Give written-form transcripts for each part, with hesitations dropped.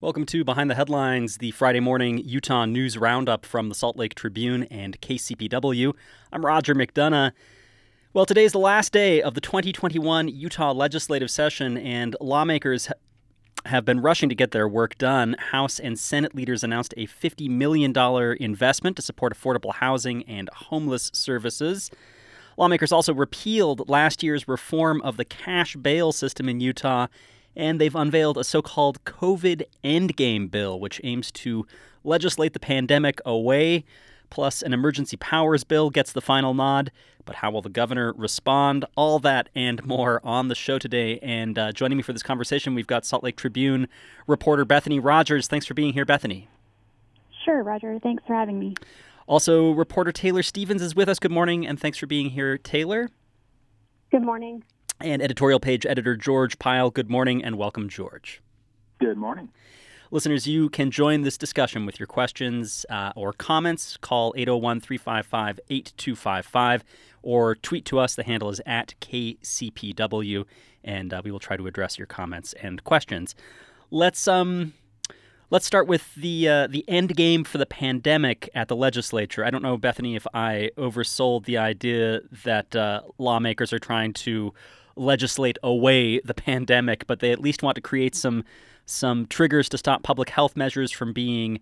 Welcome to Behind the Headlines, the Friday morning Utah news roundup from the Salt Lake Tribune and KCPW. I'm Roger McDonough. Well, today's the last day of the 2021 Utah legislative session, and lawmakers have been rushing to get their work done. House and Senate leaders announced a $50 million investment to support affordable housing and homeless services. Lawmakers also repealed last year's reform of the cash bail system in Utah, and they've unveiled a so-called COVID endgame bill, which aims to legislate the pandemic away. Plus, an emergency powers bill gets the final nod. But how will the governor respond? All that and more on the show today. And joining me for this conversation, we've got Salt Lake Tribune reporter Bethany Rogers. Thanks for being here, Bethany. Sure, Roger. Thanks for having me. Also, reporter Taylor Stevens is with us. Good morning, and thanks for being here, Taylor. Good morning. And editorial page editor George Pyle. Good morning, and welcome, George. Good morning. Listeners, you can join this discussion with your questions or comments. Call 801-355-8255 or tweet to us. The handle is at KCPW, and we will try to address your comments and questions. Let's start with the end game for the pandemic at the legislature. I don't know, Bethany, if I oversold the idea that lawmakers are trying to legislate away the pandemic, but they at least want to create some triggers to stop public health measures from being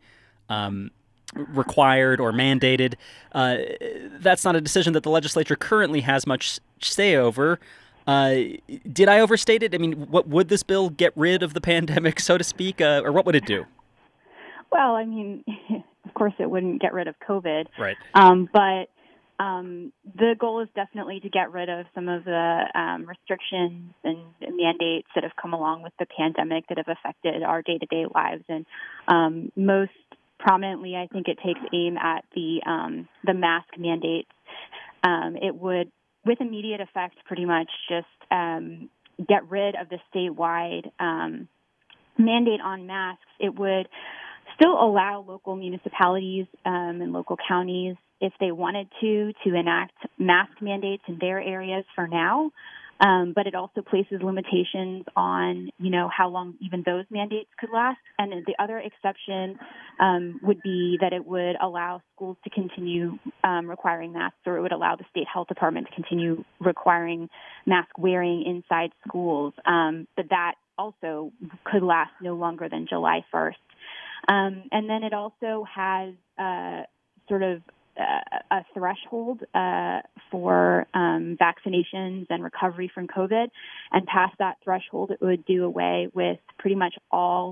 required or mandated. That's not a decision that the legislature currently has much say over. Did I overstate it? I mean, what would this bill get rid of the pandemic, so to speak, or what would it do? Well, I mean, of course it wouldn't get rid of COVID. Right. But the goal is definitely to get rid of some of the restrictions and mandates that have come along with the pandemic that have affected our day-to-day lives. And most prominently, I think it takes aim at the mask mandates. It would, with immediate effect, pretty much just get rid of the statewide mandate on masks. It would still allow local municipalities and local counties, if they wanted to enact mask mandates in their areas for now. But it also places limitations on, how long even those mandates could last. And the other exception would be that it would allow schools to continue requiring masks, or it would allow the state health department to continue requiring mask wearing inside schools. But that also could last no longer than July 1st. And then it also has sort of a threshold for vaccinations and recovery from COVID, and past that threshold, it would do away with pretty much all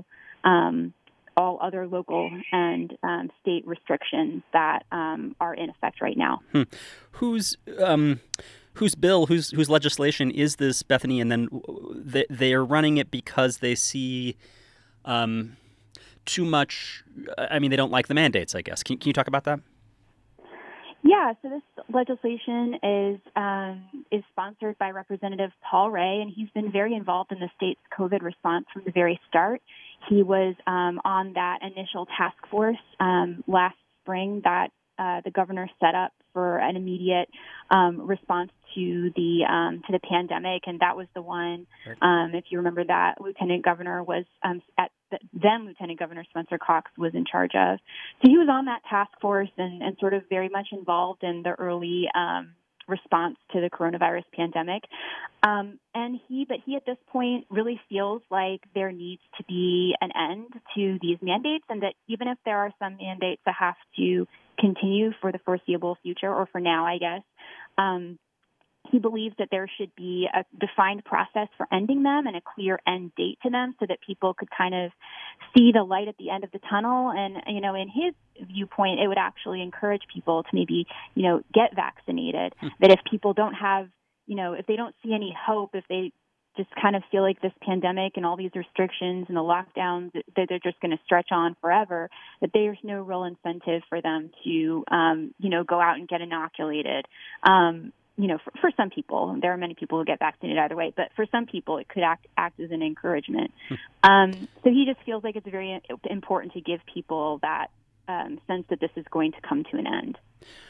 other local and state restrictions that are in effect right now. Whose bill, whose legislation is this, Bethany? And then they are running it because they see too much. I mean, they don't like the mandates, I guess. Can you talk about that? Yeah, so this legislation is sponsored by Representative Paul Ray, and he's been very involved in the state's COVID response from the very start. He was on that initial task force last spring that the governor set up for an immediate response to the pandemic, and that was the one. If you remember, that Lieutenant Governor was then Lieutenant Governor Spencer Cox was in charge of. So he was on that task force and sort of very much involved in the early response to the coronavirus pandemic. But he at this point really feels like there needs to be an end to these mandates, and that even if there are some mandates that have to continue for the foreseeable future, or for now, I guess, he believes that there should be a defined process for ending them and a clear end date to them, so that people could kind of see the light at the end of the tunnel. And, in his viewpoint, it would actually encourage people to maybe, get vaccinated. That if people don't have, if they don't see any hope, if they just kind of feel like this pandemic and all these restrictions and the lockdowns, that they're just going to stretch on forever, that there's no real incentive for them to, go out and get inoculated. For some people, there are many people who get vaccinated either way, but for some people, it could act as an encouragement. So he just feels like it's very important to give people that sense that this is going to come to an end.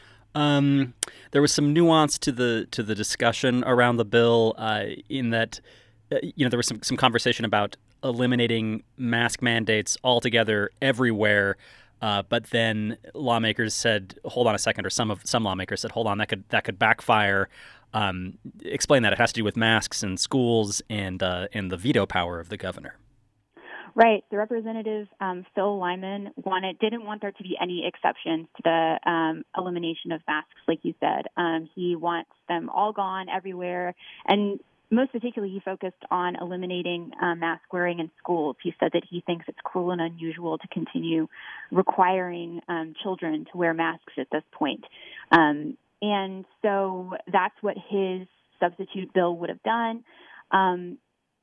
There was some nuance to the discussion around the bill in that there was some conversation about eliminating mask mandates altogether everywhere. But then lawmakers said, "Hold on a second," or some lawmakers said, "Hold on, that could backfire." Explain that. It has to do with masks in schools and the veto power of the governor. Right. The Representative Phil Lyman didn't want there to be any exceptions to the elimination of masks, like you said. He wants them all gone everywhere, and most particularly, he focused on eliminating mask wearing in schools. He said that he thinks it's cruel and unusual to continue requiring children to wear masks at this point. And so that's what his substitute bill would have done. And,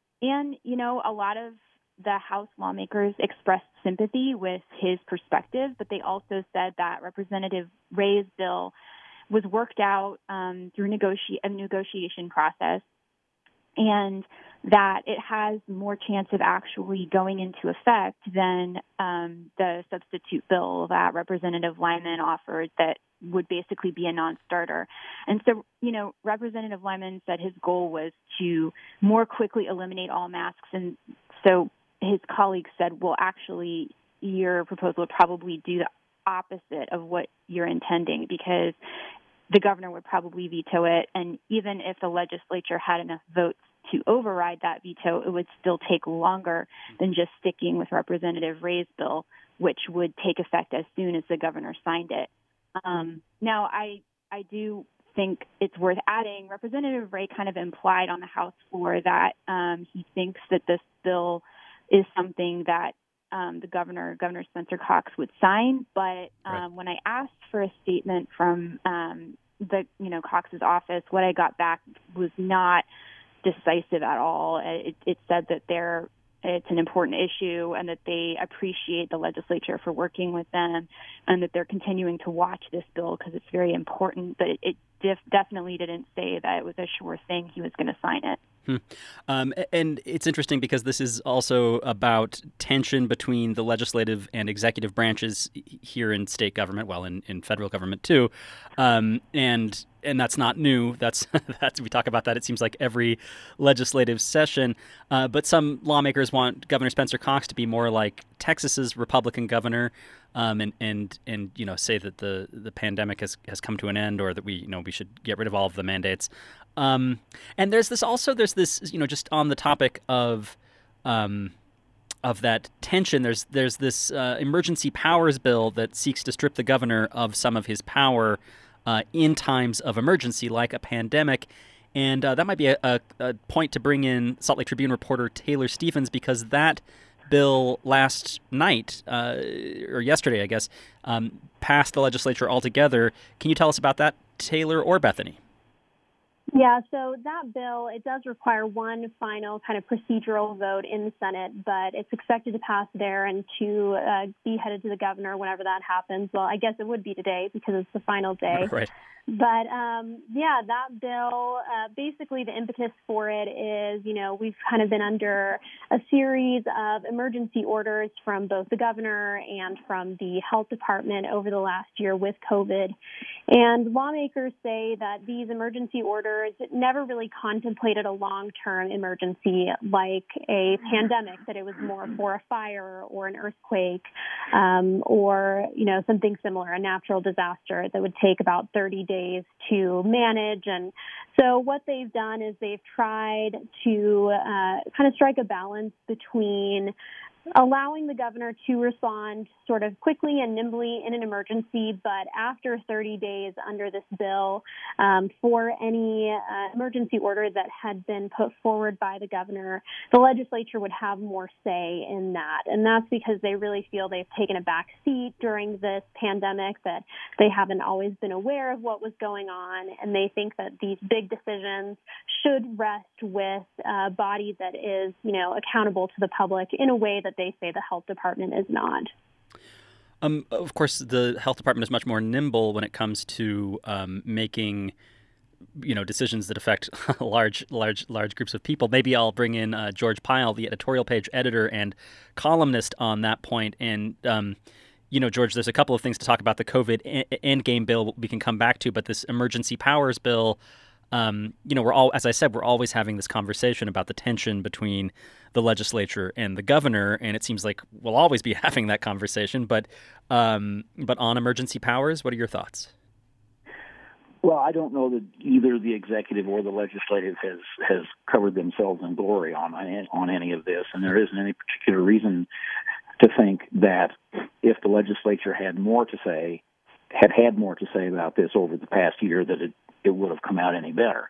a lot of the House lawmakers expressed sympathy with his perspective, but they also said that Representative Ray's bill was worked out through a negotiation process, and that it has more chance of actually going into effect than the substitute bill that Representative Lyman offered that would basically be a non-starter. And so, Representative Lyman said his goal was to more quickly eliminate all masks. And so his colleagues said, well, actually, your proposal would probably do the opposite of what you're intending, because the governor would probably veto it. And even if the legislature had enough votes to override that veto, it would still take longer than just sticking with Representative Ray's bill, which would take effect as soon as the governor signed it. Now, I do think it's worth adding, Representative Ray kind of implied on the House floor that he thinks that this bill is something that the Governor Spencer Cox, would sign. But Right. When I asked for a statement from Cox's office, what I got back was not decisive at all. It said that it's an important issue and that they appreciate the legislature for working with them, and that they're continuing to watch this bill because it's very important. But it definitely didn't say that it was a sure thing he was going to sign it. And it's interesting because this is also about tension between the legislative and executive branches here in state government, well, in federal government too, and that's not new. That's we talk about that. It seems like every legislative session, but some lawmakers want Governor Spencer Cox to be more like Texas's Republican governor, and say that the pandemic has come to an end, or that we should get rid of all of the mandates. And there's this just on the topic of that tension. There's this emergency powers bill that seeks to strip the governor of some of his power in times of emergency, like a pandemic. And that might be a point to bring in Salt Lake Tribune reporter Taylor Stevens, because that bill last night, or yesterday, I guess, passed the legislature altogether. Can you tell us about that, Taylor or Bethany? Yeah, so that bill, it does require one final kind of procedural vote in the Senate, but it's expected to pass there and to be headed to the governor whenever that happens. Well, I guess it would be today because it's the final day. Right. But, that bill, basically the impetus for it is, we've kind of been under a series of emergency orders from both the governor and from the health department over the last year with COVID. And lawmakers say that these emergency orders never really contemplated a long-term emergency like a pandemic, that it was more for a fire or an earthquake or, something similar, a natural disaster that would take about 30 days to manage. And so what they've done is they've tried to kind of strike a balance between allowing the governor to respond sort of quickly and nimbly in an emergency, but after 30 days under this bill, for any emergency order that had been put forward by the governor, the legislature would have more say in that. And that's because they really feel they've taken a back seat during this pandemic, that they haven't always been aware of what was going on, and they think that these big decisions should rest with a body that is, accountable to the public in a way that they say the health department is not. Of course, the health department is much more nimble when it comes to making, decisions that affect large groups of people. Maybe I'll bring in George Pyle, the editorial page editor and columnist on that point. And, George, there's a couple of things to talk about. The COVID endgame bill we can come back to, but this emergency powers bill, as I said, we're always having this conversation about the tension between the legislature and the governor, and it seems like we'll always be having that conversation. But on emergency powers, what are your thoughts? Well, I don't know that either the executive or the legislative has covered themselves in glory on any of this, and there isn't any particular reason to think that if the legislature had more to say about this over the past year, that it would have come out any better.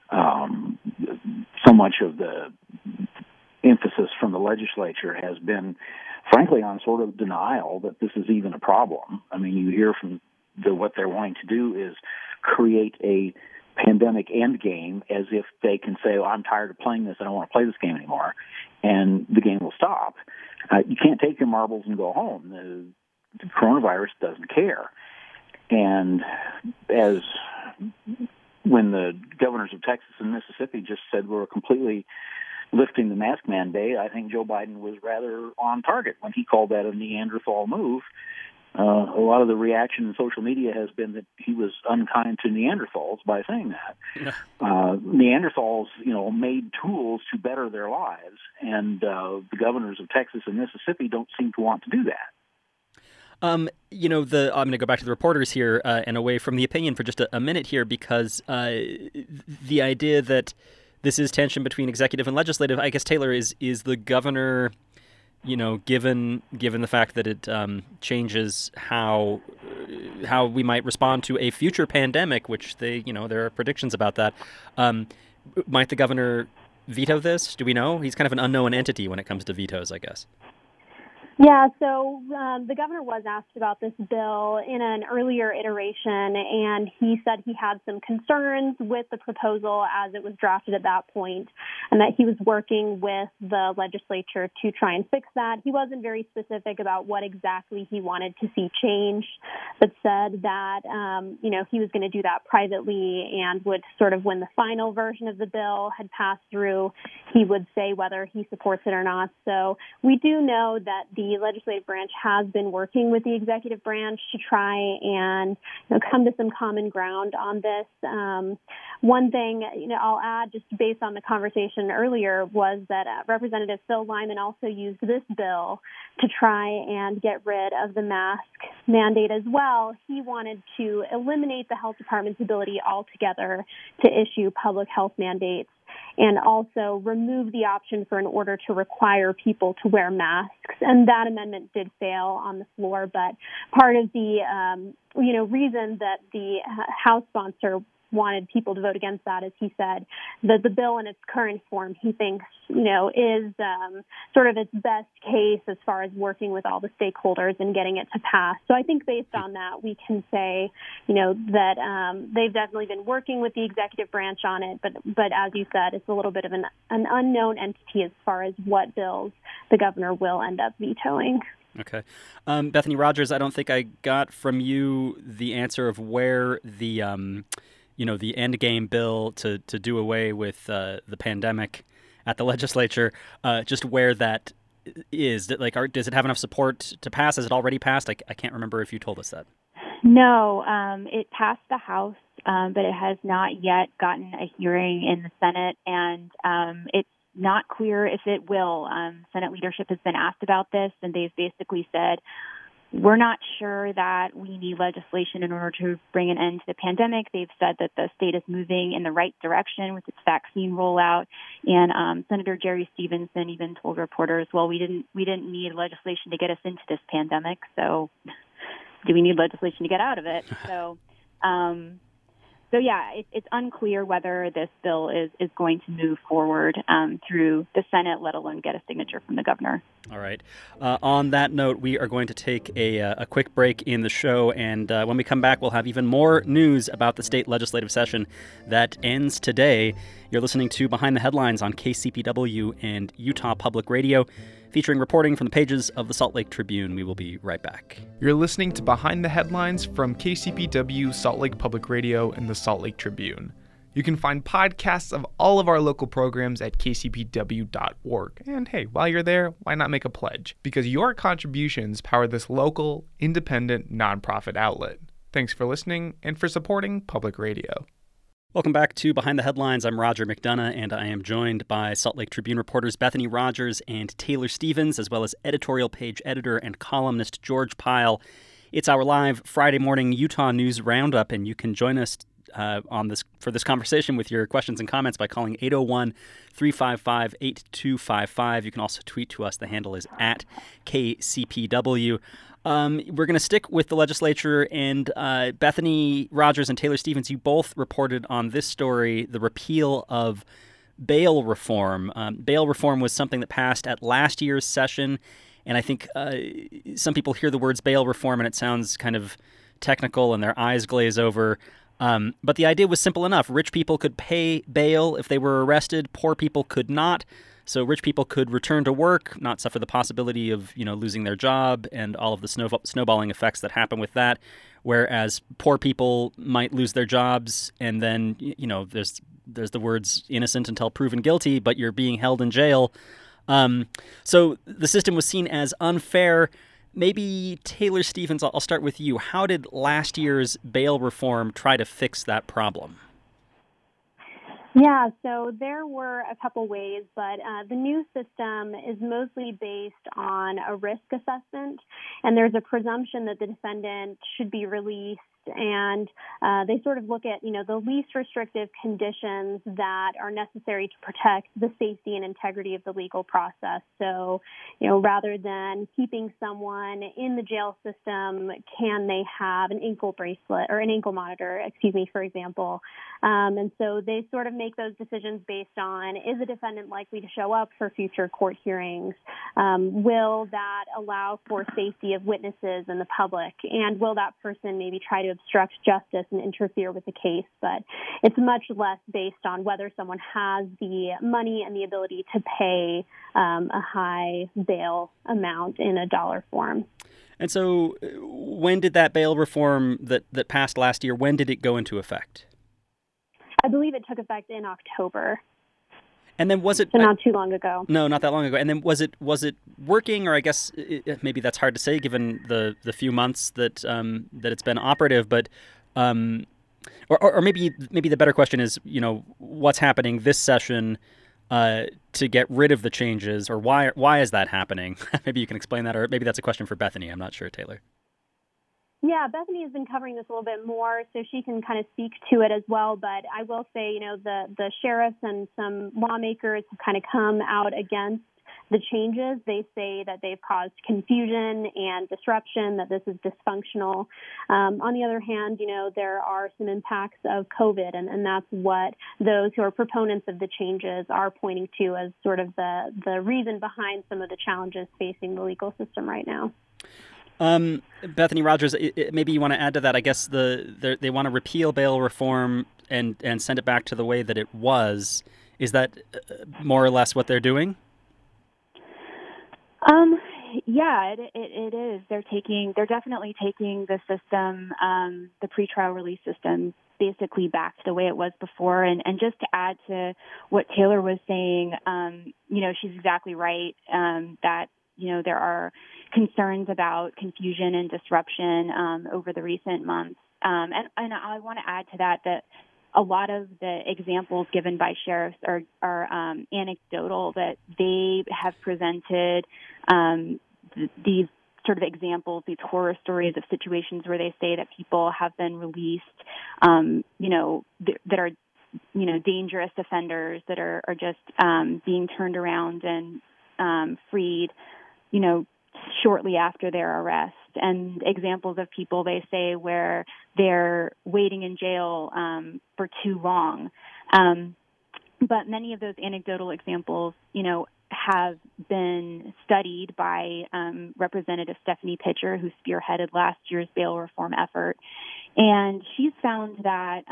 So much of the emphasis from the legislature has been, frankly, on sort of denial that this is even a problem. I mean, you hear from what they're wanting to do is create a pandemic end game, as if they can say, well, I'm tired of playing this, I don't want to play this game anymore, and the game will stop. You can't take your marbles and go home. The coronavirus doesn't care. And when the governors of Texas and Mississippi just said we're completely lifting the mask mandate, I think Joe Biden was rather on target when he called that a Neanderthal move. A lot of the reaction in social media has been that he was unkind to Neanderthals by saying that. Neanderthals, made tools to better their lives, and the governors of Texas and Mississippi don't seem to want to do that. I'm going to go back to the reporters here and away from the opinion for just a minute here, because the idea that this is tension between executive and legislative, I guess, Taylor, is the governor, given the fact that it changes how we might respond to a future pandemic, which there are predictions about that. Might the governor veto this? Do we know? He's kind of an unknown entity when it comes to vetoes, I guess. Yeah, so the governor was asked about this bill in an earlier iteration, and he said he had some concerns with the proposal as it was drafted at that point, and that he was working with the legislature to try and fix that. He wasn't very specific about what exactly he wanted to see changed, but said that, he was going to do that privately and would sort of, when the final version of the bill had passed through, he would say whether he supports it or not. So we do know that the legislative branch has been working with the executive branch to try and come to some common ground on this. One thing I'll add, just based on the conversation earlier, was that Representative Phil Lyman also used this bill to try and get rid of the mask mandate as well. He wanted to eliminate the health department's ability altogether to issue public health mandates, and also remove the option for an order to require people to wear masks. And that amendment did fail on the floor. But part of the, reason that the House sponsor wanted people to vote against that, as he said, that the bill in its current form, he thinks, is sort of its best case as far as working with all the stakeholders and getting it to pass. So I think based on that, we can say, that they've definitely been working with the executive branch on it. But as you said, it's a little bit of an unknown entity as far as what bills the governor will end up vetoing. Okay. Bethany Rogers, I don't think I got from you the answer of where the the end game bill to do away with the pandemic at the legislature, just where that is. Does it have enough support to pass? Has it already passed? I can't remember if you told us that. No, it passed the House, but it has not yet gotten a hearing in the Senate, and it's not clear if it will. Senate leadership has been asked about this, and they've basically said, we're not sure that we need legislation in order to bring an end to the pandemic. They've said that the state is moving in the right direction with its vaccine rollout. And Senator Jerry Stevenson even told reporters, well, we didn't need legislation to get us into this pandemic. So do we need legislation to get out of it? So yeah, it's unclear whether this bill is going to move forward through the Senate, let alone get a signature from the governor. All right. On that note, we are going to take a quick break in the show, and when we come back, we'll have even more news about the state legislative session that ends today. You're listening to Behind the Headlines on KCPW and Utah Public Radio, featuring reporting from the pages of the Salt Lake Tribune. We will be right back. You're listening to Behind the Headlines from KCPW, Salt Lake Public Radio, and the Salt Lake Tribune. You can find podcasts of all of our local programs at kcpw.org. And hey, while you're there, why not make a pledge? Because your contributions power this local, independent, nonprofit outlet. Thanks for listening and for supporting public radio. Welcome back to Behind the Headlines. I'm Roger McDonough, and I am joined by Salt Lake Tribune reporters Bethany Rogers and Taylor Stevens, as well as editorial page editor and columnist George Pyle. It's our live Friday morning Utah News Roundup, and you can join us for this conversation with your questions and comments by calling 801-355-8255. You can also tweet to us. The handle is at KCPW. We're going to stick with the legislature, and Bethany Rogers and Taylor Stevens, you both reported on this story, the repeal of bail reform. Bail reform was something that passed at last year's session, and I think some people hear the words bail reform and it sounds kind of technical and their eyes glaze over. But the idea was simple enough. Rich people could pay bail if they were arrested. Poor people could not. So rich people could return to work, not suffer the possibility of, losing their job and all of the snowballing effects that happen with that. Whereas poor people might lose their jobs, and then, there's the words innocent until proven guilty, but you're being held in jail. So the system was seen as unfair. Maybe Taylor Stevens, I'll start with you. How did last year's bail reform try to fix that problem? Yeah, so there were a couple ways, but the new system is mostly based on a risk assessment, and there's a presumption that the defendant should be released, and they sort of look at, the least restrictive conditions that are necessary to protect the safety and integrity of the legal process. So, rather than keeping someone in the jail system, can they have an ankle bracelet or an ankle monitor, for example. And so they sort of make those decisions based on, is a defendant likely to show up for future court hearings? Will that allow for safety of witnesses and the public? And will that person maybe try to obstruct justice and interfere with the case? But it's much less based on whether someone has the money and the ability to pay a high bail amount in a dollar form. And so when did that bail reform that passed last year, when did it go into effect? I believe it took effect in October. And then was it... So not too long ago. No, not that long ago. And then was it working, or I guess maybe that's hard to say given the few months that it's been operative, but or maybe the better question is, what's happening this session to get rid of the changes, or why is that happening? Maybe you can explain that, or maybe that's a question for Bethany. I'm not sure, Taylor. Yeah, Bethany has been covering this a little bit more, so she can kind of speak to it as well. But I will say, the sheriffs and some lawmakers have kind of come out against the changes. They say that they've caused confusion and disruption, that this is dysfunctional. On the other hand, there are some impacts of COVID, and that's what those who are proponents of the changes are pointing to as sort of the reason behind some of the challenges facing the legal system right now. Bethany Rogers, maybe you want to add to that. I guess they want to repeal bail reform and send it back to the way that it was. Is that more or less what they're doing? Yeah, it is. They're definitely taking the system, the pretrial release system, basically back to the way it was before. And just to add to what Taylor was saying, she's exactly right that there are concerns about confusion and disruption over the recent months. And I want to add to that a lot of the examples given by sheriffs are anecdotal, that they have presented these sort of examples, these horror stories of situations where they say that people have been released, that are, dangerous offenders that are just being turned around and freed, shortly after their arrest, and examples of people, they say, where they're waiting in jail for too long. But many of those anecdotal examples, have been studied by Representative Stephanie Pitcher, who spearheaded last year's bail reform effort. And she's found that,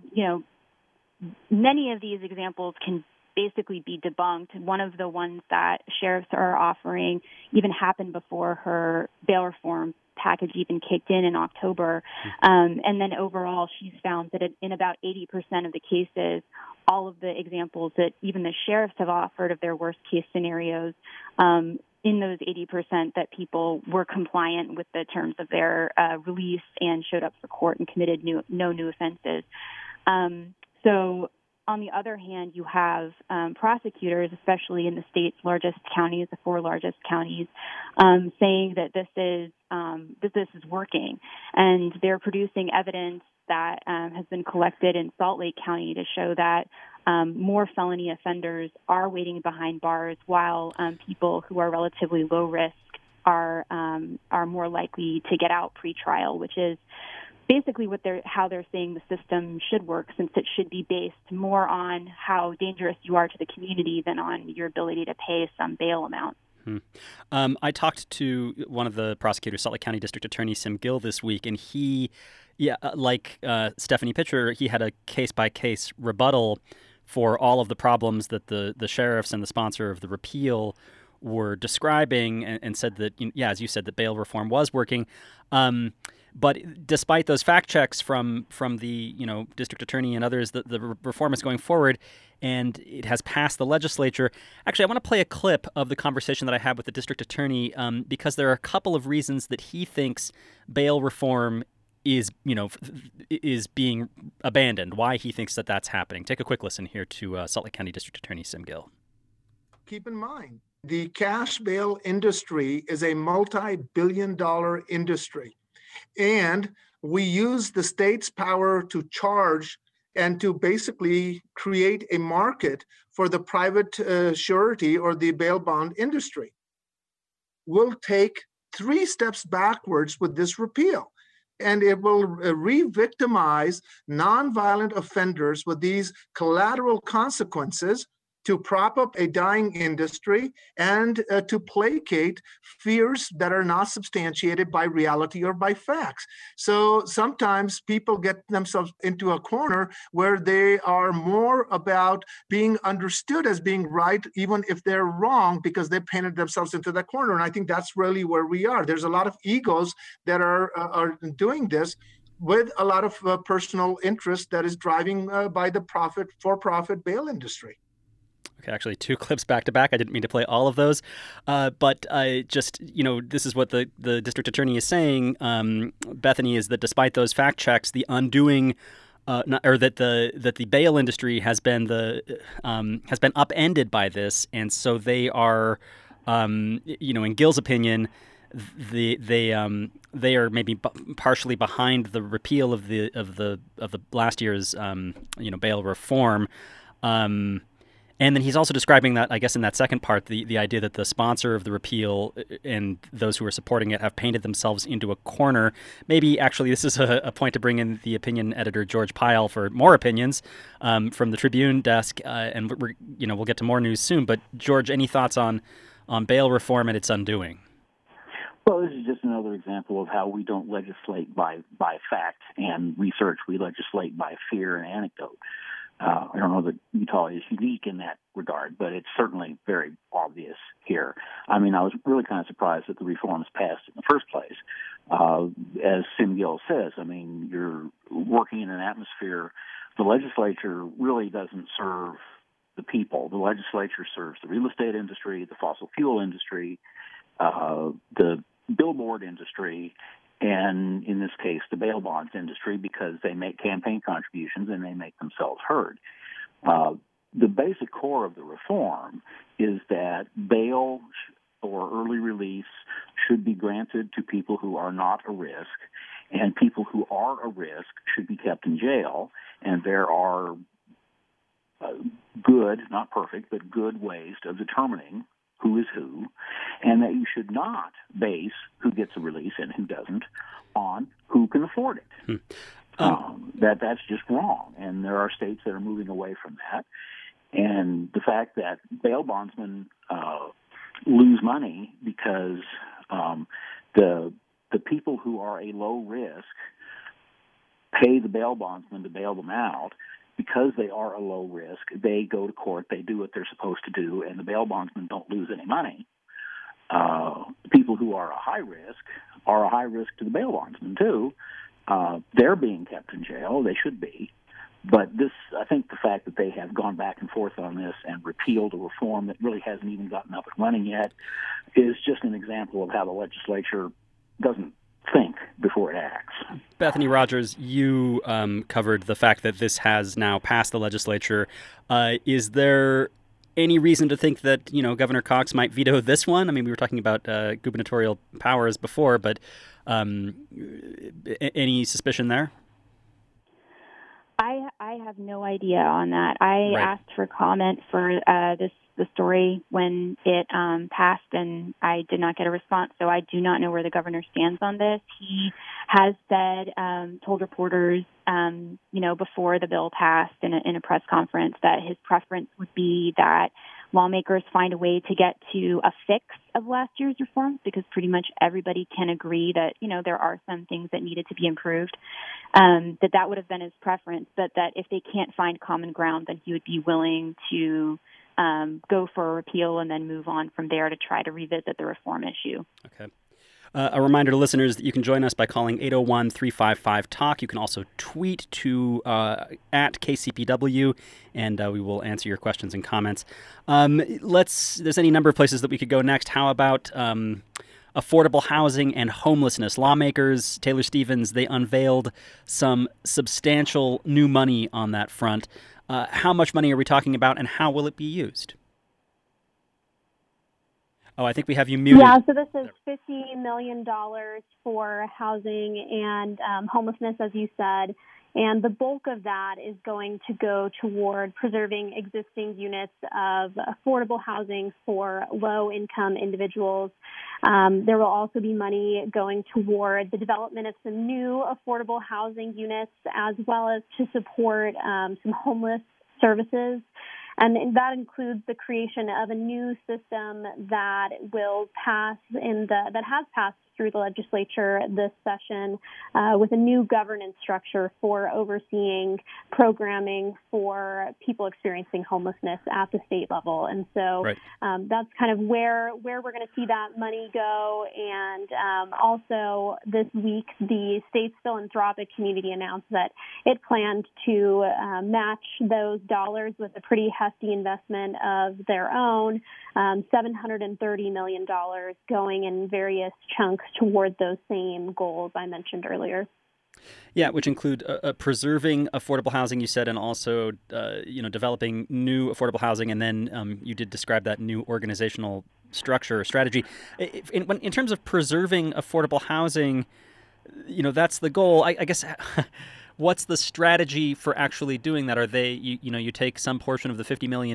many of these examples can basically be debunked. One of the ones that sheriffs are offering even happened before her bail reform package even kicked in October. And then overall, she's found that in about 80% of the cases, all of the examples that even the sheriffs have offered of their worst case scenarios, in those 80%, that people were compliant with the terms of their release and showed up for court and committed no new offenses. So on the other hand, you have prosecutors, especially in the state's largest counties, the 4 largest counties, saying that this is working, and they're producing evidence that has been collected in Salt Lake County to show that more felony offenders are waiting behind bars, while people who are relatively low risk are more likely to get out pre-trial, which is basically how they're saying the system should work, since it should be based more on how dangerous you are to the community than on your ability to pay some bail amount. I talked to one of the prosecutors, Salt Lake County District Attorney Sim Gill, this week, and he, like Stephanie Pitcher, he had a case-by-case rebuttal for all of the problems that the sheriffs and the sponsor of the repeal were describing, and said that, as you said, that bail reform was working. But despite those fact checks from the district attorney and others, the reform is going forward, and it has passed the legislature. Actually, I want to play a clip of the conversation that I had with the district attorney because there are a couple of reasons that he thinks bail reform is being abandoned. Why he thinks that that's happening. Take a quick listen here to Salt Lake County District Attorney Sim Gill. Keep in mind, the cash bail industry is a multi-billion-dollar industry. And we use the state's power to charge and to basically create a market for the private surety or the bail bond industry. We'll take 3 steps backwards with this repeal, and it will re-victimize nonviolent offenders with these collateral consequences to prop up a dying industry and to placate fears that are not substantiated by reality or by facts. So sometimes people get themselves into a corner where they are more about being understood as being right, even if they're wrong, because they painted themselves into that corner. And I think that's really where we are. There's a lot of egos that are doing this with a lot of personal interest that is driving by the for-profit bail industry. Okay, actually 2 clips back to back. I didn't mean to play all of those, but just, this is what the district attorney is saying, Bethany, is that despite those fact checks, the undoing, that the bail industry has been upended by this, and so they are, in Gill's opinion, they are maybe partially behind the repeal of the last year's bail reform. And then he's also describing that, I guess, in that second part, the idea that the sponsor of the repeal and those who are supporting it have painted themselves into a corner. Maybe, actually, this is a point to bring in the opinion editor, George Pyle, for more opinions from the Tribune desk. And we'll get to more news soon. But, George, any thoughts on bail reform and its undoing? Well, this is just another example of how we don't legislate by fact and research. We legislate by fear and anecdote. I don't know that Utah is unique in that regard, but it's certainly very obvious here. I mean, I was really kind of surprised that the reforms passed in the first place. As Sim Gill says, I mean, you're working in an atmosphere. The legislature really doesn't serve the people. The legislature serves the real estate industry, the fossil fuel industry, the billboard industry, and in this case, the bail bonds industry, because they make campaign contributions and they make themselves heard. The basic core of the reform is that bail or early release should be granted to people who are not a risk, and people who are a risk should be kept in jail. And there are good, not perfect, but good ways of determining who is who, and that you should not base who gets a release and who doesn't on who can afford it. That's just wrong, and there are states that are moving away from that. And the fact that bail bondsmen lose money because the people who are a low risk pay the bail bondsman to bail them out. Because they are a low risk, they go to court, they do what they're supposed to do, and the bail bondsmen don't lose any money. People who are a high risk to the bail bondsmen too. They're being kept in jail. They should be. But I think the fact that they have gone back and forth on this and repealed a reform that really hasn't even gotten up and running yet is just an example of how the legislature doesn't think before it acts. Bethany Rogers, you covered the fact that this has now passed the legislature. Is there any reason to think that, Governor Cox might veto this one? I mean, we were talking about gubernatorial powers before, but any suspicion there? I have no idea on that. I asked for comment for the story when it passed, and I did not get a response. So I do not know where the governor stands on this. He has said, told reporters, before the bill passed in a press conference, that his preference would be that lawmakers find a way to get to a fix of last year's reforms, because pretty much everybody can agree that, there are some things that needed to be improved, that would have been his preference, but that if they can't find common ground, then he would be willing to go for a repeal and then move on from there to try to revisit the reform issue. Okay. A reminder to listeners that you can join us by calling 801-355-TALK. You can also tweet to at KCPW, and we will answer your questions and comments. There's any number of places that we could go next. How about affordable housing and homelessness? Lawmakers, Taylor Stevens, they unveiled some substantial new money on that front. How much money are we talking about, and how will it be used? Oh, I think we have you muted. Yeah, so this is $50 million for housing and homelessness, as you said. And the bulk of that is going to go toward preserving existing units of affordable housing for low-income individuals. There will also be money going toward the development of some new affordable housing units, as well as to support some homeless services. And that includes the creation of a new system that will pass that has passed through the legislature this session with a new governance structure for overseeing programming for people experiencing homelessness at the state level. And so that's kind of where we're going to see that money go. And also this week, the state's philanthropic community announced that it planned to match those dollars with a pretty hefty investment of their own, $730 million going in various chunks toward those same goals I mentioned earlier. Yeah, which include preserving affordable housing, you said, and also, developing new affordable housing. And then you did describe that new organizational structure or strategy. In terms of preserving affordable housing, that's the goal. I guess, what's the strategy for actually doing that? Are they, you take some portion of the $50 million,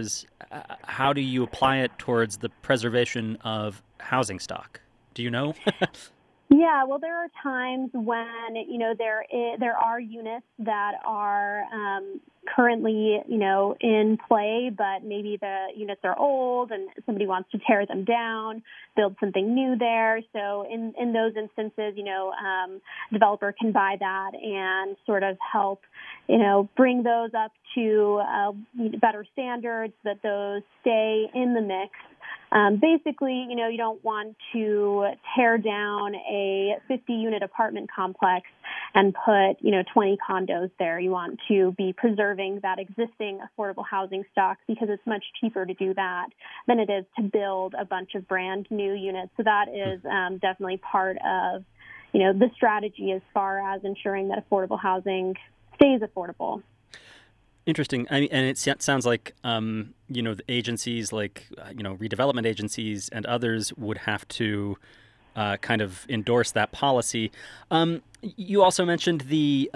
how do you apply it towards the preservation of housing stock? Do you know? Yeah, well, there are times when, there are units that are currently, in play, but maybe the units are old and somebody wants to tear them down, build something new there. So in those instances, developer can buy that and sort of help, bring those up to better standards, that those stay in the mix. Basically, you don't want to tear down a 50-unit apartment complex and put, 20 condos there. You want to be preserving that existing affordable housing stock, because it's much cheaper to do that than it is to build a bunch of brand new units. So that is definitely part of, the strategy as far as ensuring that affordable housing stays affordable. Interesting. I mean, and it sounds like, the agencies like, redevelopment agencies and others would have to kind of endorse that policy. You also mentioned the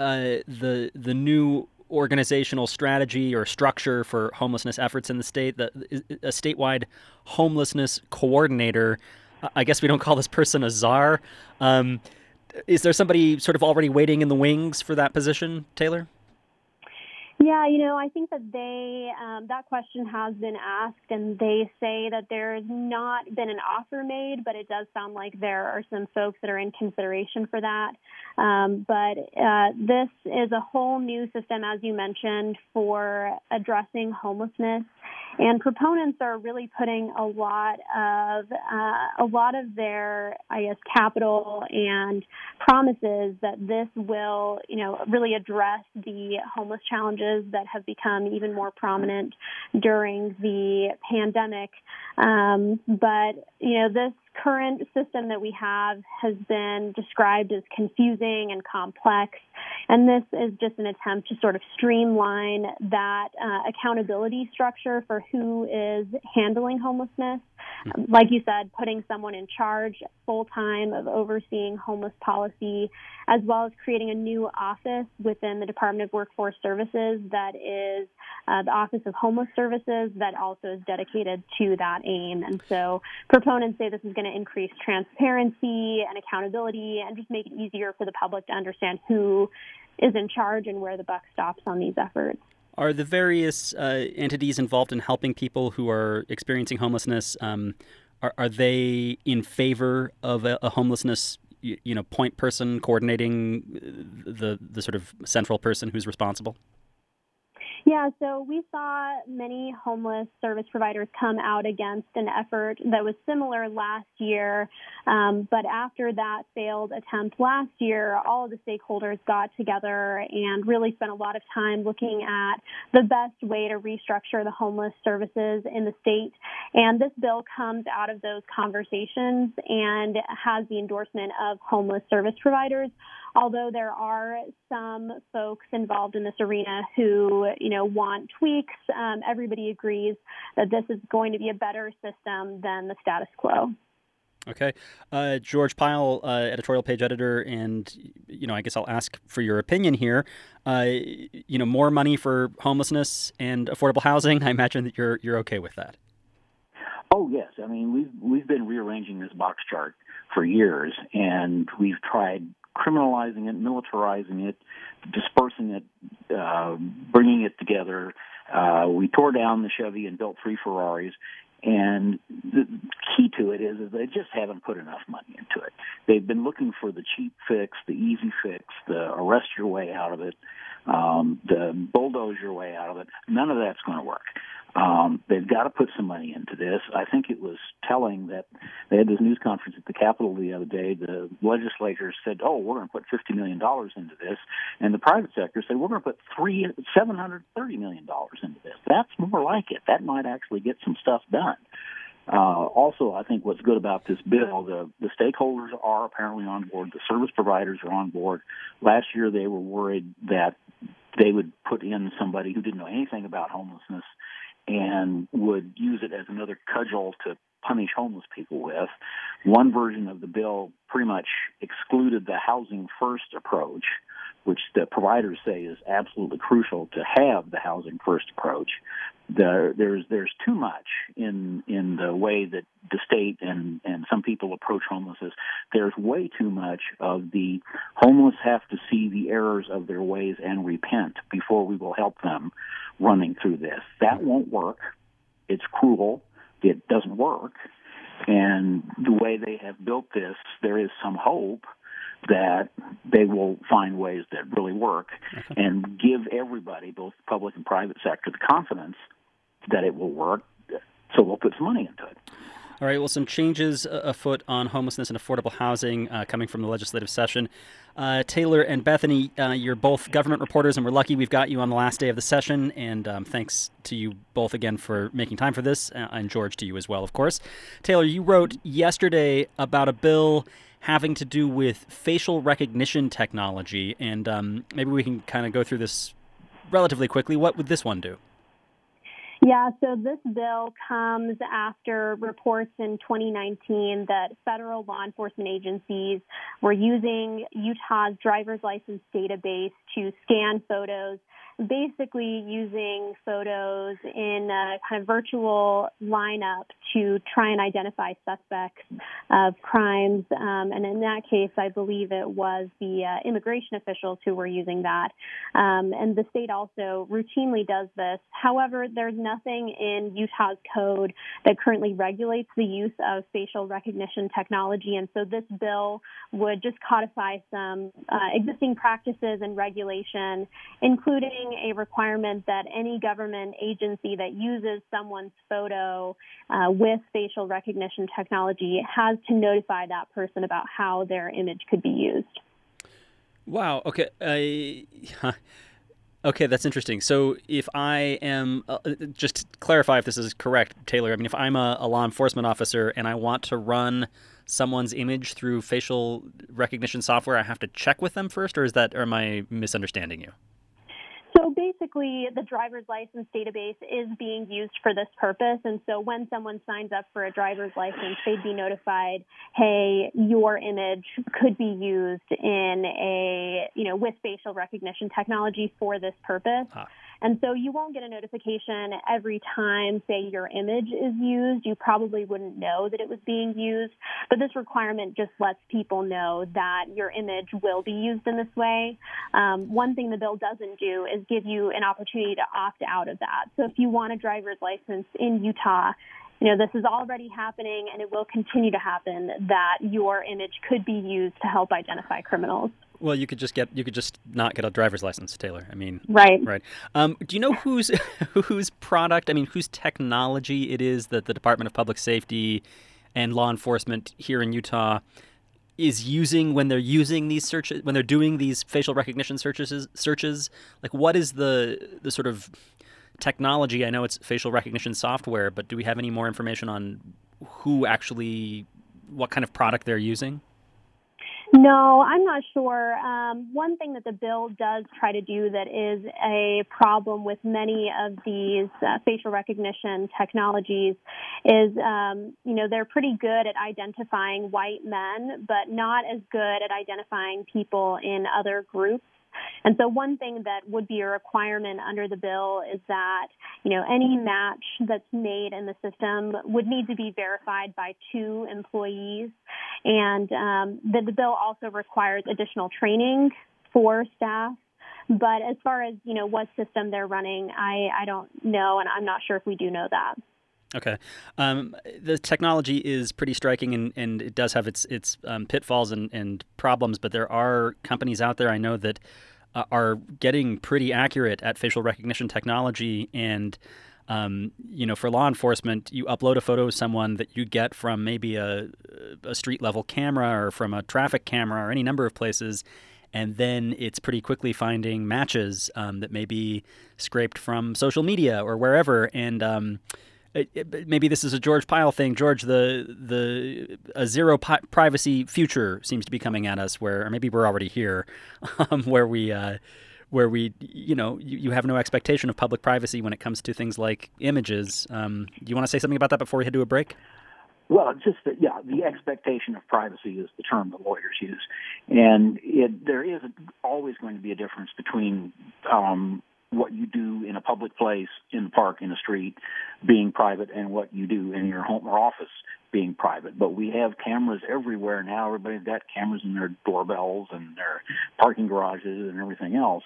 new organizational strategy or structure for homelessness efforts in the state, a statewide homelessness coordinator. I guess we don't call this person a czar. Is there somebody sort of already waiting in the wings for that position, Taylor? Yeah, I think that that question has been asked, and they say that there's not been an offer made, but it does sound like there are some folks that are in consideration for that. But this is a whole new system, as you mentioned, for addressing homelessness. And proponents are really putting a lot of their, capital and promises that this will, really address the homeless challenges that have become even more prominent during the pandemic. But, this current system that we have has been described as confusing and complex, and this is just an attempt to sort of streamline that accountability structure for who is handling homelessness. Like you said, putting someone in charge full-time of overseeing homeless policy, as well as creating a new office within the Department of Workforce Services that is the Office of Homeless Services that also is dedicated to that aim. And so proponents say this is going to increase transparency and accountability and just make it easier for the public to understand who is in charge and where the buck stops on these efforts. Are the various entities involved in helping people who are experiencing homelessness, are they in favor of a homelessness point person coordinating the sort of central person who's responsible? Yeah, so we saw many homeless service providers come out against an effort that was similar last year. But after that failed attempt last year, all of the stakeholders got together and really spent a lot of time looking at the best way to restructure the homeless services in the state. And this bill comes out of those conversations and has the endorsement of homeless service providers. Although there are some folks involved in this arena who, want tweaks, everybody agrees that this is going to be a better system than the status quo. Okay. George Pyle, editorial page editor, and, I guess I'll ask for your opinion here. More money for homelessness and affordable housing. I imagine that you're okay with that. Oh, yes. I mean, we've been rearranging this box chart for years, and we've tried criminalizing it, militarizing it, dispersing it, bringing it together. We tore down the Chevy and built 3 Ferraris. And the key to it is they just haven't put enough money into it. They've been looking for the cheap fix, the easy fix, the arrest your way out of it, the bulldoze your way out of it. None of that's going to work. They've got to put some money into this. I think it was telling that they had this news conference at the Capitol the other day. The legislators said, we're going to put $50 million into this. And the private sector said, we're going to put $730 million into this. That's more like it. That might actually get some stuff done. Also, I think what's good about this bill, the stakeholders are apparently on board. The service providers are on board. Last year, they were worried that they would put in somebody who didn't know anything about homelessness and would use it as another cudgel to punish homeless people with. One version of the bill pretty much excluded the housing first approach, which the providers say is absolutely crucial to have the housing first approach. There's too much in the way that the state and some people approach homelessness. There's way too much of the homeless have to see the errors of their ways and repent before we will help them running through this. That won't work. It's cruel. It doesn't work. And the way they have built this, there is some hope that they will find ways that really work and give everybody, both public and private sector, the confidence that it will work. So we'll put some money into it. All right, well, some changes afoot on homelessness and affordable housing coming from the legislative session. Taylor and Bethany, you're both government reporters, and we're lucky we've got you on the last day of the session. And thanks to you both again for making time for this, and George, to you as well, of course. Taylor, you wrote yesterday about a bill having to do with facial recognition technology, and maybe we can kind of go through this relatively quickly. What would this one do? Yeah, so this bill comes after reports in 2019 that federal law enforcement agencies were using Utah's driver's license database to scan photos, basically using photos in a kind of virtual lineup to try and identify suspects of crimes. And in that case, I believe it was the immigration officials who were using that. And the state also routinely does this. However, there's nothing in Utah's code that currently regulates the use of facial recognition technology. And so this bill would just codify some existing practices and regulation, including a requirement that any government agency that uses someone's photo with facial recognition technology has to notify that person about how their image could be used. Wow. Okay. Okay, that's interesting. So if I am, just to clarify if this is correct, Taylor, I mean, if I'm a law enforcement officer and I want to run someone's image through facial recognition software, I have to check with them first, or am I misunderstanding you? So basically, the driver's license database is being used for this purpose. And so when someone signs up for a driver's license, they'd be notified, hey, your image could be used with facial recognition technology for this purpose. And so you won't get a notification every time, say, your image is used. You probably wouldn't know that it was being used. But this requirement just lets people know that your image will be used in this way. One thing the bill doesn't do is give you an opportunity to opt out of that. So if you want a driver's license in Utah, this is already happening and it will continue to happen, that your image could be used to help identify criminals. Well, you could just not get a driver's license, Taylor. I mean, right. Do you know whose product, whose technology it is that the Department of Public Safety and law enforcement here in Utah is using when they're using these searches, when they're doing these facial recognition searches? Like, what is the sort of technology? I know it's facial recognition software, but do we have any more information on what kind of product they're using? No, I'm not sure. One thing that the bill does try to do that is a problem with many of these facial recognition technologies is, they're pretty good at identifying white men, but not as good at identifying people in other groups. And so one thing that would be a requirement under the bill is that, any match that's made in the system would need to be verified by 2 employees. And the bill also requires additional training for staff. But as far as, what system they're running, I don't know, and I'm not sure if we do know that. Okay. The technology is pretty striking, and it does have its pitfalls and problems, but there are companies out there I know that are getting pretty accurate at facial recognition technology. And, for law enforcement, you upload a photo of someone that you get from maybe a street-level camera or from a traffic camera or any number of places, and then it's pretty quickly finding matches that may be scraped from social media or wherever. And maybe this is a George Pyle thing. George, a zero privacy future seems to be coming at us, or maybe we're already here, where we you have no expectation of public privacy when it comes to things like images. Do you want to say something about that before we head to a break? Well, the expectation of privacy is the term the lawyers use, and there is always going to be a difference between what you do in a public place, in the park, in the street, being private, and what you do in your home or office being private. But we have cameras everywhere now. Everybody's got cameras in their doorbells and their parking garages and everything else.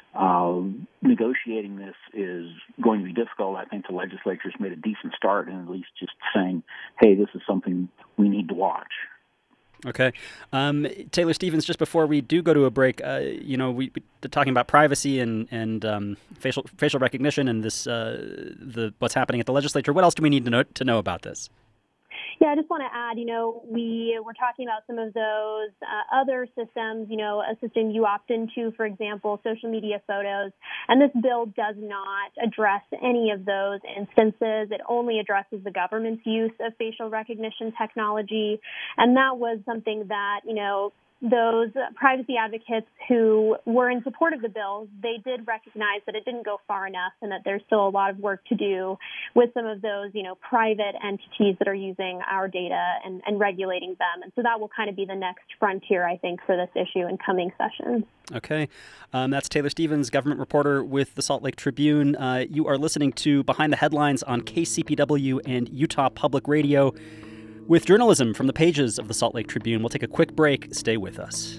Negotiating this is going to be difficult. I think the legislature's made a decent start in at least just saying, hey, this is something we need to watch. Okay. Taylor Stevens, just before we do go to a break, we're talking about privacy and facial recognition and this what's happening at the legislature. What else do we need to know about this? Yeah, I just want to add, we were talking about some of those other systems, a system you opt into, for example, social media photos. And this bill does not address any of those instances. It only addresses the government's use of facial recognition technology. And that was something that, those privacy advocates who were in support of the bill, they did recognize that it didn't go far enough and that there's still a lot of work to do with some of those, private entities that are using our data and regulating them. And so that will kind of be the next frontier, I think, for this issue in coming sessions. Okay. That's Taylor Stevens, government reporter with the Salt Lake Tribune. You are listening to Behind the Headlines on KCPW and Utah Public Radio, with journalism from the pages of the Salt Lake Tribune. We'll take a quick break. Stay with us.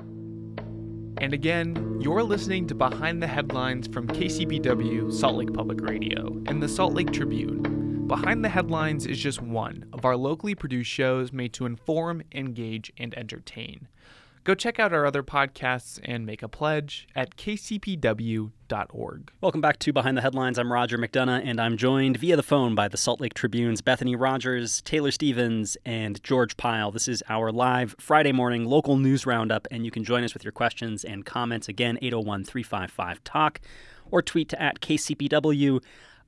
And again, you're listening to Behind the Headlines from KCPW, Salt Lake Public Radio, and the Salt Lake Tribune. Behind the Headlines is just one of our locally produced shows made to inform, engage, and entertain. Go check out our other podcasts and make a pledge at kcpw.org. Welcome back to Behind the Headlines. I'm Roger McDonough, and I'm joined via the phone by the Salt Lake Tribune's Bethany Rogers, Taylor Stevens, and George Pyle. This is our live Friday morning local news roundup, and you can join us with your questions and comments. Again, 801-355-TALK. or tweet to @KCPW.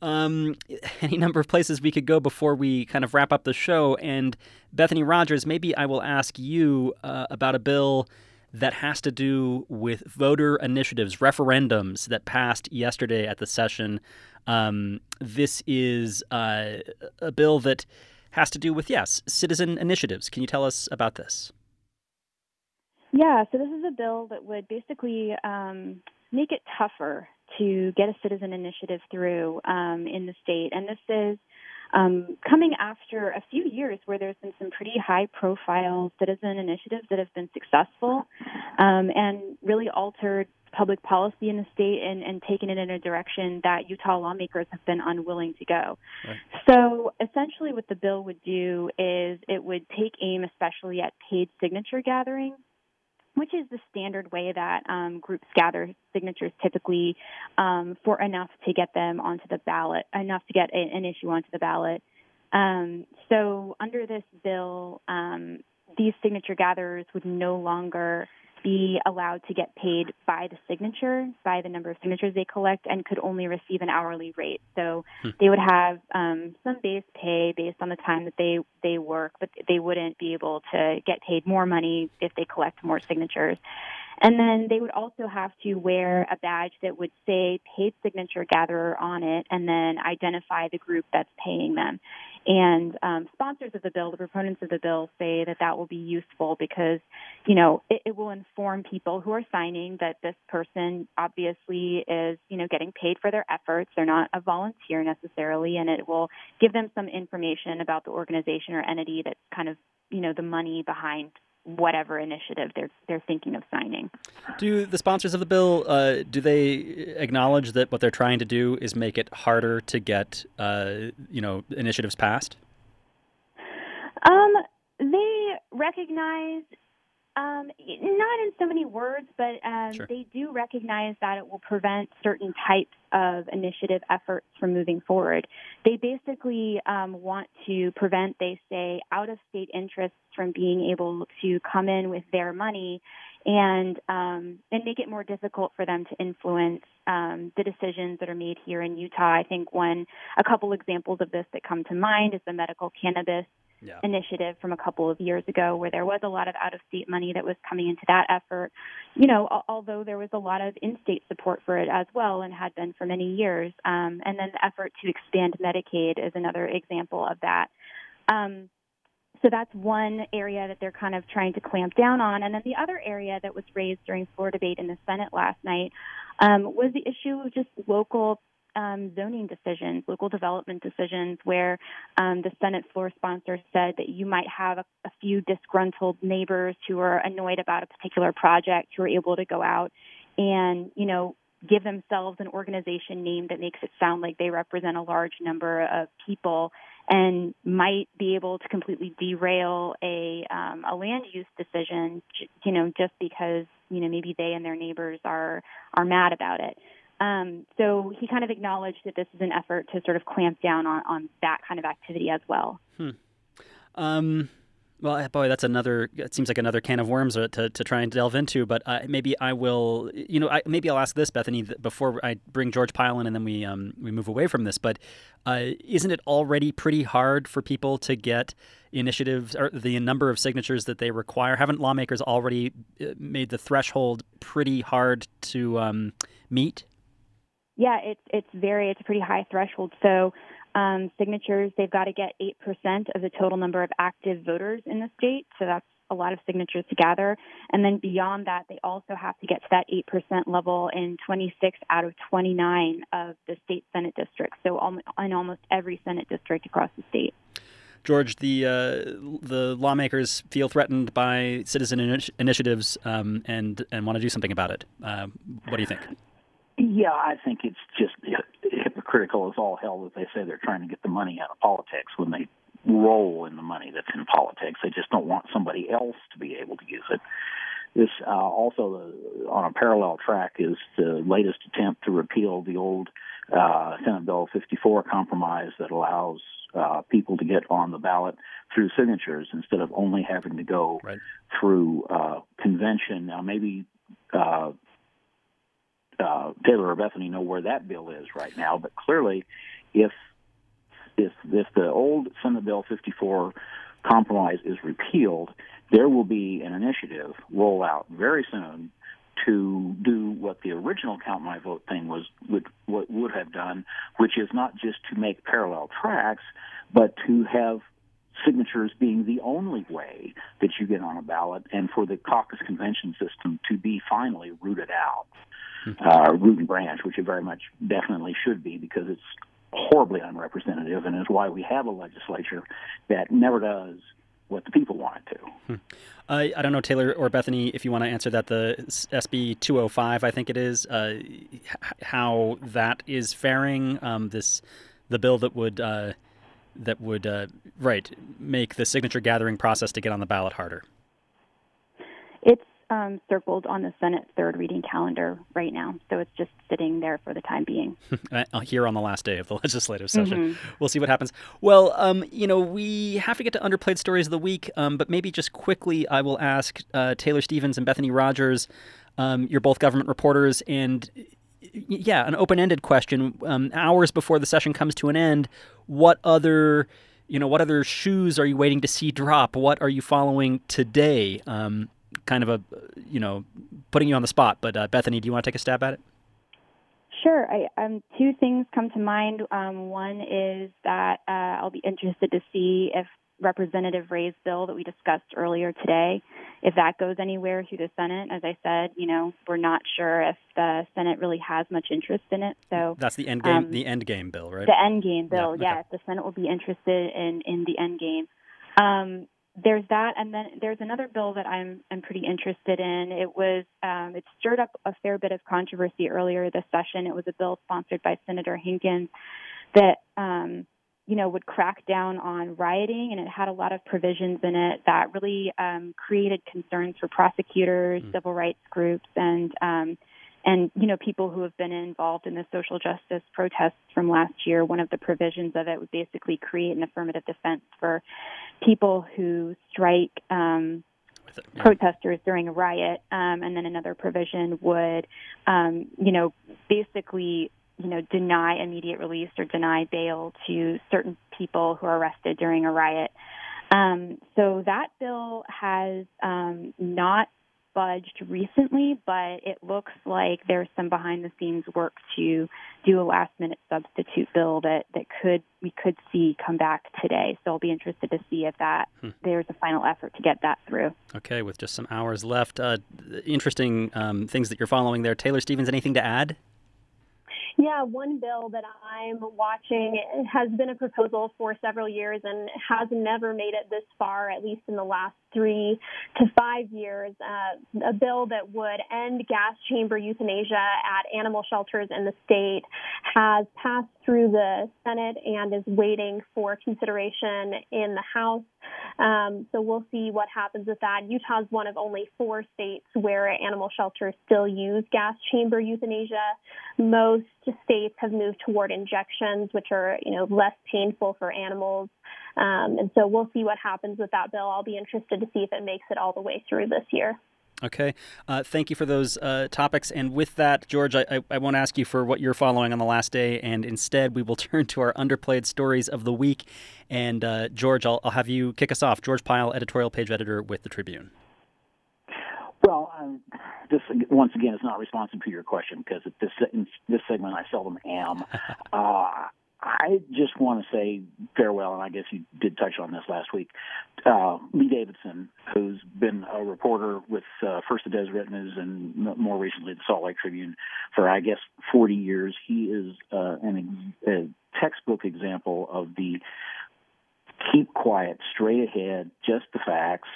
Any number of places we could go before we kind of wrap up the show. And Bethany Rogers, maybe I will ask you about a bill that has to do with voter initiatives, referendums that passed yesterday at the session. This is a bill that has to do with, yes, citizen initiatives. Can you tell us about this? Yeah, so this is a bill that would basically make it tougher to get a citizen initiative through in the state. And this is coming after a few years where there's been some pretty high-profile citizen initiatives that have been successful and really altered public policy in the state and taken it in a direction that Utah lawmakers have been unwilling to go. Right. So essentially what the bill would do is it would take aim especially at paid signature gathering, which is the standard way that groups gather signatures typically for enough to get them onto the ballot, enough to get an issue onto the ballot. So under this bill, these signature gatherers would no longer be allowed to get paid by the signature, by the number of signatures they collect, and could only receive an hourly rate. So they would have some base pay based on the time that they work, but they wouldn't be able to get paid more money if they collect more signatures. And then they would also have to wear a badge that would say paid signature gatherer on it and then identify the group that's paying them. And sponsors of the bill, the proponents of the bill, say that that will be useful because, you know, it will inform people who are signing that this person obviously is, you know, getting paid for their efforts. They're not a volunteer necessarily, and it will give them some information about the organization or entity that's kind of, you know, the money behind whatever initiative they're thinking of signing. Do the sponsors of the bill, do they acknowledge that what they're trying to do is make it harder to get, initiatives passed? They recognize, not in so many words, but Sure. They do recognize that it will prevent certain types of initiative efforts from moving forward. They basically want to prevent, they say, out-of-state interests from being able to come in with their money and make it more difficult for them to influence the decisions that are made here in Utah. I think a couple examples of this that come to mind is the medical cannabis initiative from a couple of years ago, where there was a lot of out-of-state money that was coming into that effort. You know, although there was a lot of in-state support for it as well, and had been for many years. And then the effort to expand Medicaid is another example of that. So that's one area that they're kind of trying to clamp down on. And then the other area that was raised during floor debate in the Senate last night was the issue of just local zoning decisions, local development decisions, where the Senate floor sponsor said that you might have a few disgruntled neighbors who are annoyed about a particular project who are able to go out and, you know, give themselves an organization name that makes it sound like they represent a large number of people and might be able to completely derail a land use decision, you know, just because, you know, maybe they and their neighbors are mad about it. So he kind of acknowledged that this is an effort to sort of clamp down on that kind of activity as well. Well, boy, it seems like another can of worms to try and delve into, but maybe I will, maybe I'll ask this, Bethany, before I bring George Pyle in and then we move away from this, but isn't it already pretty hard for people to get initiatives or the number of signatures that they require? Haven't lawmakers already made the threshold pretty hard to meet? Yeah, it's a pretty high threshold. So signatures, they've got to get 8% of the total number of active voters in the state. So that's a lot of signatures to gather. And then beyond that, they also have to get to that 8% level in 26 out of 29 of the state Senate districts. So in almost every Senate district across the state. George, the lawmakers feel threatened by citizen initiatives and want to do something about it. What do you think? Yeah, I think it's just hypocritical as all hell that they say they're trying to get the money out of politics when they roll in the money that's in politics. They just don't want somebody else to be able to use it. This also, on a parallel track, is the latest attempt to repeal the old Senate Bill 54 compromise that allows people to get on the ballot through signatures instead of only having to go through convention. Now, maybe Taylor or Bethany know where that bill is right now, but clearly, if the old Senate Bill 54 compromise is repealed, there will be an initiative roll out very soon to do what the original count my vote thing would have done, which is not just to make parallel tracks, but to have signatures being the only way that you get on a ballot, and for the caucus convention system to be finally rooted out, root and branch, which it very much definitely should be, because it's horribly unrepresentative and is why we have a legislature that never does what the people want it to. I don't know, Taylor or Bethany, if you want to answer that, the SB 205, I think it is, how that is faring, the bill that would make the signature gathering process to get on the ballot harder. It's circled on the Senate third reading calendar right now, so it's just sitting there for the time being. Here on the last day of the legislative session. We'll see what happens. Well, we have to get to underplayed stories of the week, but maybe just quickly I will ask Taylor Stevens and Bethany Rogers, you're both government reporters, and an open-ended question. Hours before the session comes to an end, what other shoes are you waiting to see drop? What are you following today? Kind of putting you on the spot, but Bethany, do you want to take a stab at it? Sure. Two things come to mind. One is that I'll be interested to see if Representative Ray's bill that we discussed earlier today, if that goes anywhere through the Senate. As I said, we're not sure if the Senate really has much interest in it. So that's the end game, the end game bill, right? The end game bill, yeah. Okay. If the Senate will be interested in the end game. There's that, and then there's another bill that I'm pretty interested in. It stirred up a fair bit of controversy earlier this session. It was a bill sponsored by Senator Hinkins that would crack down on rioting, and it had a lot of provisions in it that really created concerns for prosecutors, civil rights groups, and people who have been involved in the social justice protests from last year. One of the provisions of it would basically create an affirmative defense for people who strike protesters during a riot. And then another provision would, basically, deny immediate release or deny bail to certain people who are arrested during a riot. So that bill has not budged recently, but it looks like there's some behind-the-scenes work to do a last-minute substitute bill that we could see come back today. So I'll be interested to see if there's a final effort to get that through. Okay, with just some hours left. Interesting things that you're following there. Taylor Stevens, anything to add? Yeah, one bill that I'm watching has been a proposal for several years and has never made it this far, at least in the last 3 to 5 years. A bill that would end gas chamber euthanasia at animal shelters in the state has passed through the Senate and is waiting for consideration in the House. So we'll see what happens with that. Utah is one of only 4 states where animal shelters still use gas chamber euthanasia. Most states have moved toward injections, which are, less painful for animals. And so we'll see what happens with that bill. I'll be interested to see if it makes it all the way through this year. Okay. Thank you for those topics. And with that, George, I won't ask you for what you're following on the last day, and instead we will turn to our underplayed stories of the week. And George, I'll have you kick us off. George Pyle, editorial page editor with the Tribune. Well, this, once again, is not responsive to your question because at this segment I seldom am. I just want to say farewell, and I guess you did touch on this last week. Lee Davidson, who's been a reporter with first the Deseret News and more recently the Salt Lake Tribune for, I guess, 40 years. He is a textbook example of the keep quiet, straight ahead, just the facts.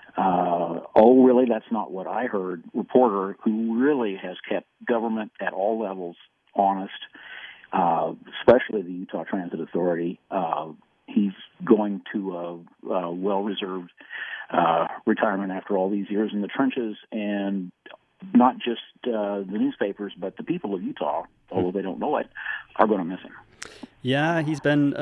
Oh, really? That's not what I heard. Reporter who really has kept government at all levels honest. Especially the Utah Transit Authority. He's going to a well-reserved retirement after all these years in the trenches, and not just the newspapers, but the people of Utah, although they don't know it, are going to miss him. Yeah, he's been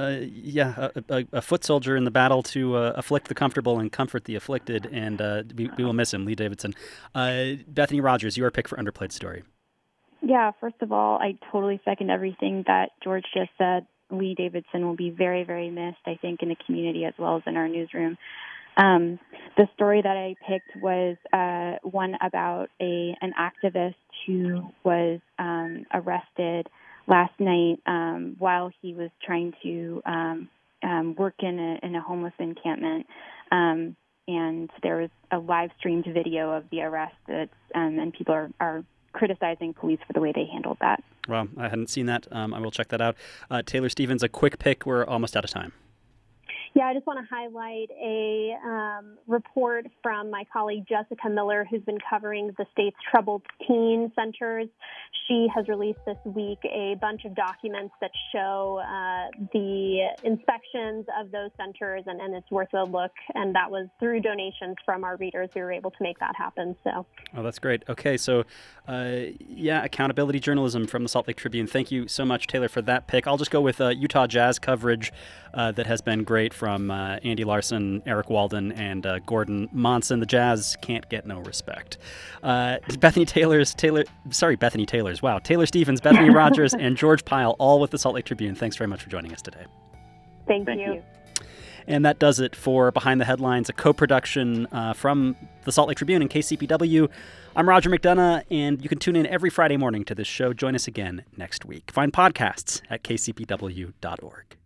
a foot soldier in the battle to afflict the comfortable and comfort the afflicted, and we will miss him, Lee Davidson. Bethany Rogers, your pick for underplayed story. Yeah, first of all, I totally second everything that George just said. Lee Davidson will be very, very missed, I think, in the community as well as in our newsroom. The story that I picked was one about an activist who was arrested last night while he was trying to work in a homeless encampment. And there was a live-streamed video of the arrest, and people are criticizing police for the way they handled that. Well, I hadn't seen that. I will check that out. Taylor Stevens, a quick pick. We're almost out of time. Yeah, I just want to highlight a report from my colleague Jessica Miller, who's been covering the state's troubled teen centers. She has released this week a bunch of documents that show the inspections of those centers, and it's worth a look. And that was through donations from our readers. We were able to make that happen. So, oh, that's great. Okay, so accountability journalism from the Salt Lake Tribune. Thank you so much, Taylor, for that pick. I'll just go with Utah Jazz coverage that has been great from Andy Larson, Eric Walden, and Gordon Monson. The Jazz can't get no respect. Bethany Taylor's. Wow. Taylor Stevens, Bethany Rogers, and George Pyle, all with the Salt Lake Tribune. Thanks very much for joining us today. Thank you. And that does it for Behind the Headlines, a co-production from the Salt Lake Tribune and KCPW. I'm Roger McDonough, and you can tune in every Friday morning to this show. Join us again next week. Find podcasts at kcpw.org.